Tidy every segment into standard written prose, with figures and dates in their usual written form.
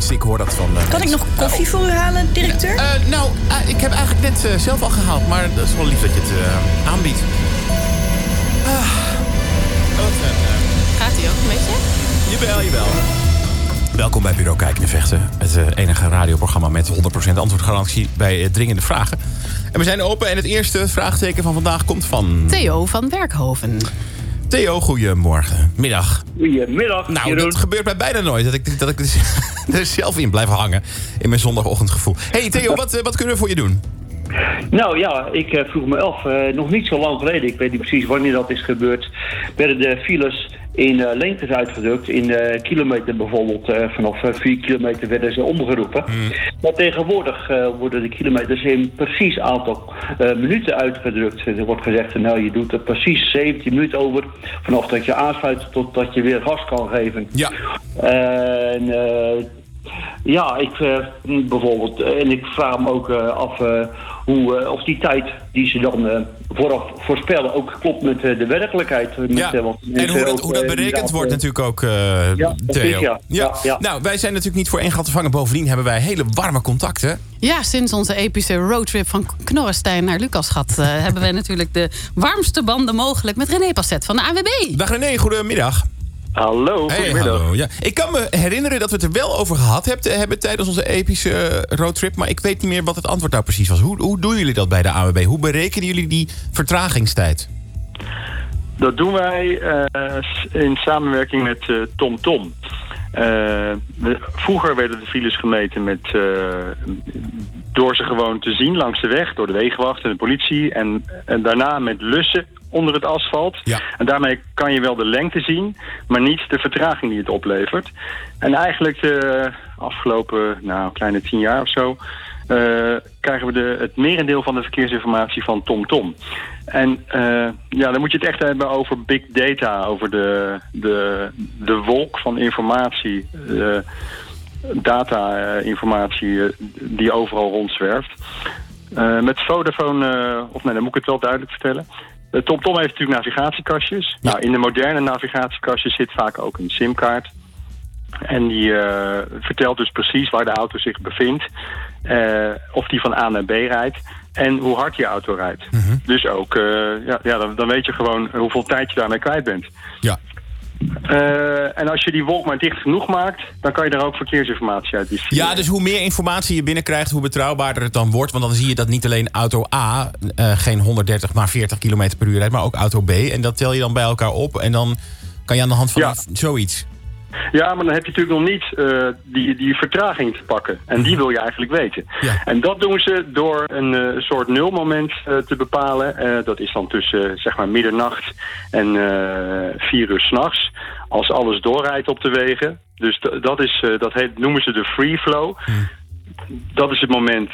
ik hoor dat van... Kan ik nog koffie voor u halen, directeur? Ik heb eigenlijk net zelf al gehaald. Maar dat is wel lief dat je het aanbiedt. Gaat hij ook een beetje? Jawel. Welkom bij Bureau Kijken en Vechten. Het enige radioprogramma met 100% antwoordgarantie bij dringende vragen. En we zijn open en het eerste vraagteken van vandaag komt van... Theo van Werkhoven. Theo, goedemorgen. Middag. Goedemiddag, Nou, Jeroen. dat gebeurt mij bijna nooit. Dat ik er zelf in blijf hangen. In mijn zondagochtendgevoel. Hey Theo, wat kunnen we voor je doen? Nou ja, ik vroeg me af, nog niet zo lang geleden, ik weet niet precies wanneer dat is gebeurd, werden de files in lengtes uitgedrukt. In kilometer bijvoorbeeld, vanaf 4 kilometer werden ze omgeroepen. Maar tegenwoordig worden de kilometers in precies aantal minuten uitgedrukt. Er wordt gezegd, nou je doet er precies 17 minuten over, vanaf dat je aansluit tot dat je weer gas kan geven. Ja. Ja, ik bijvoorbeeld, en ik vraag me ook af of die tijd die ze dan vooraf voorspellen ook klopt met de werkelijkheid. Ja. En hoe dat berekend wordt natuurlijk ook, Theo. Ja. Nou, wij zijn natuurlijk niet voor één gat te vangen. Bovendien hebben wij hele warme contacten. Ja, sinds onze epische roadtrip van Knorrestein naar Lucasgat hebben wij natuurlijk de warmste banden mogelijk met René Passet van de ANWB. Dag René, goedemiddag. Hallo, goedemiddag. Hallo, ja. Ik kan me herinneren dat we het er wel over gehad hebben tijdens onze epische roadtrip. Maar ik weet niet meer wat het antwoord nou precies was. Hoe doen jullie dat bij de ANWB? Hoe berekenen jullie die vertragingstijd? Dat doen wij in samenwerking met TomTom. Vroeger werden de files gemeten door ze gewoon te zien langs de weg, door de wegenwacht en de politie. En daarna met lussen onder het asfalt. Ja. En daarmee kan je wel de lengte zien, maar niet de vertraging die het oplevert. En eigenlijk de afgelopen kleine 10 jaar of zo krijgen we het merendeel van de verkeersinformatie van TomTom. En dan moet je het echt hebben over big data, over de wolk van informatie, data-informatie die overal rondzwerft. Met Vodafone, dan moet ik het wel duidelijk vertellen. TomTom heeft natuurlijk navigatiekastjes. Ja. Nou, in de moderne navigatiekastjes zit vaak ook een simkaart. En die vertelt dus precies waar de auto zich bevindt. Of die van A naar B rijdt. En hoe hard je auto rijdt. Mm-hmm. Dus ook, dan weet je gewoon hoeveel tijd je daarmee kwijt bent. Ja. En als je die wolk maar dicht genoeg maakt, dan kan je daar ook verkeersinformatie uit distilleren. Ja, dus hoe meer informatie je binnenkrijgt, hoe betrouwbaarder het dan wordt. Want dan zie je dat niet alleen auto A geen 130 maar 40 km per uur rijdt, maar ook auto B. En dat tel je dan bij elkaar op en dan kan je aan de hand van zoiets. Ja, maar dan heb je natuurlijk nog niet die vertraging te pakken. En die wil je eigenlijk weten. Ja. En dat doen ze door een soort nulmoment te bepalen. Dat is dan tussen middernacht en 4 uur 's nachts. Als alles doorrijdt op de wegen. Dus dat noemen ze de free flow. Dat is het moment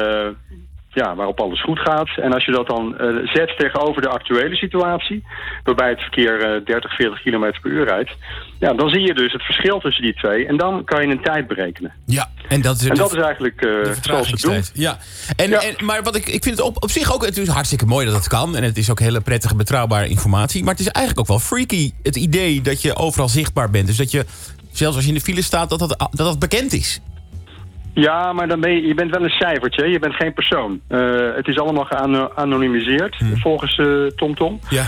waarop alles goed gaat. En als je dat dan zet tegenover de actuele situatie, waarbij het verkeer 30, 40 km per uur rijdt, dan zie je dus het verschil tussen die twee. En dan kan je een tijd berekenen. Ja, en dat is eigenlijk zoals ze het doen. Ja. Maar ik vind het op zich ook, het is hartstikke mooi dat het kan. En het is ook hele prettige, betrouwbare informatie. Maar het is eigenlijk ook wel freaky, het idee dat je overal zichtbaar bent. Dus dat je, zelfs als je in de file staat, dat bekend is. Ja, maar dan je bent wel een cijfertje, je bent geen persoon. Het is allemaal geanonimiseerd volgens TomTom. Ja.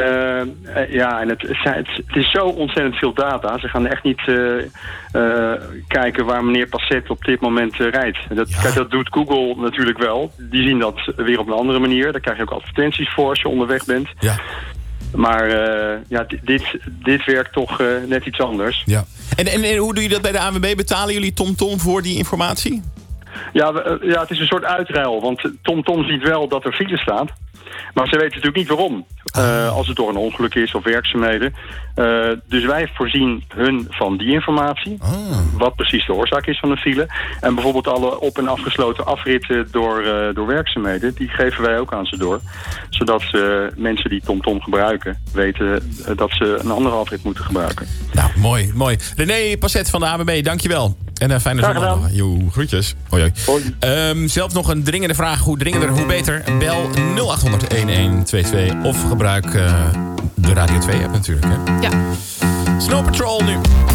En het is zo ontzettend veel data. Ze gaan echt niet kijken waar meneer Passet op dit moment rijdt. Dat doet Google natuurlijk wel. Die zien dat weer op een andere manier. Daar krijg je ook advertenties voor als je onderweg bent. Ja. Maar dit werkt toch net iets anders. Ja. En hoe doe je dat bij de ANWB? Betalen jullie TomTom voor die informatie? Ja, het is een soort uitruil. Want TomTom ziet wel dat er file staat. Maar ze weten natuurlijk niet waarom. Als het door een ongeluk is of werkzaamheden. Dus wij voorzien hun van die informatie. Wat precies de oorzaak is van de file. En bijvoorbeeld alle op- en afgesloten afritten door werkzaamheden. Die geven wij ook aan ze door. Zodat mensen die TomTom gebruiken weten dat ze een andere afrit moeten gebruiken. Nou, mooi. René Passet van de ANWB, dankjewel. En fijne zondag. Groetjes. Hoi. Zelfs nog een dringende vraag. Hoe dringender, hoe beter. Bel 0800-1122 of gebruik de Radio 2 app natuurlijk. Hè? Ja. Snow Patrol nu.